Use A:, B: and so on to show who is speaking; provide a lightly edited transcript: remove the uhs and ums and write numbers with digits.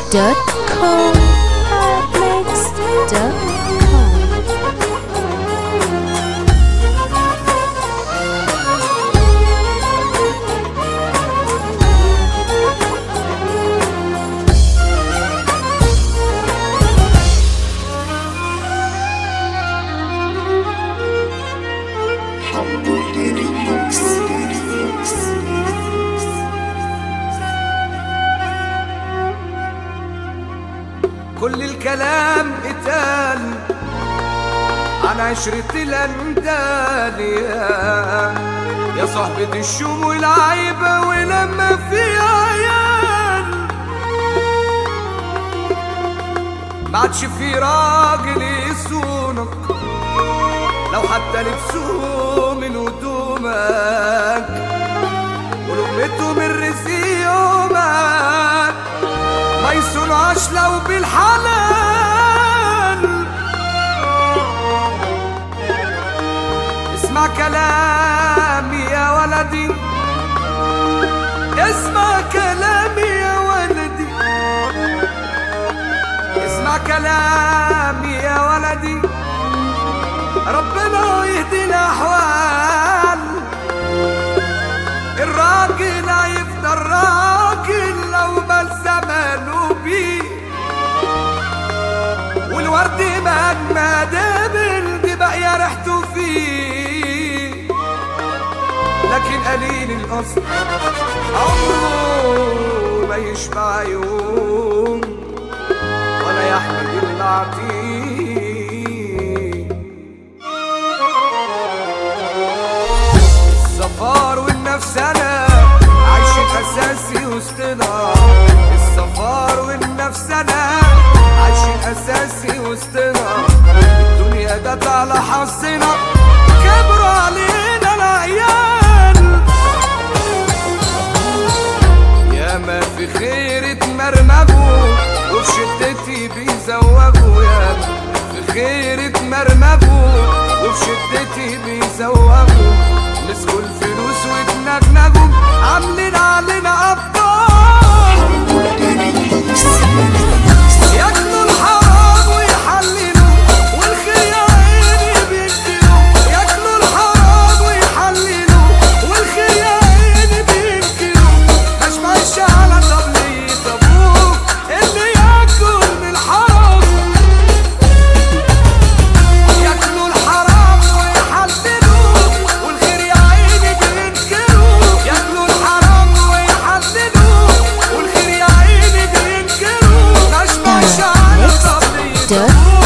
A: Arabmix.com.
B: كل الكلام اتقال عن عشرة الأندال يا صحبة الشوم والعيبة ولما في عيال معادش في راجل يصونك لو حتى لبسوه من هدومك ولقمته من رزق يومك ما يصونعش لو بالحلال. اسمع كلامي يا ولدي، اسمع كلامي يا ولدي، اسمع كلامي يا ولدي، ربنا يهدي الأحوال. الراجل هيفضل راجل لو مال زمانه بيه، والورد مهما دبل دي باقية ريحته فيه. لكن قليل الأصل عمره ما يشبع يوم ولا يحمد العطيه. السفر والنفسانة عايشين أساسي وسطنا، السفر والنفسانة عايشين أساسي وسطنا. الدنيا جت على حظنا كبروا علينا العيال، ياما في خير اتمرمجوا وفي شدتي بيزوجوا، ياما في خير اتمرمجوا وفي شدتي بيزوجوا. مسكوا الفلوس واتنجنجوا عاملين علينا أبطال، ياكلوا الحرام ويحللوا والخير يا عيني بينكروا. ياكلوا الحرام ويحللوا والخير يا عيني بينكروا. مشبعش على طبلية أبوك اللي ياكل من الحرام. ياكلوا الحرام ويحللوا والخير يا عيني بينكروا. ياكلوا الحرام ويحللوا والخير يا عيني بينكروا. مشبعش على طبلية أبوك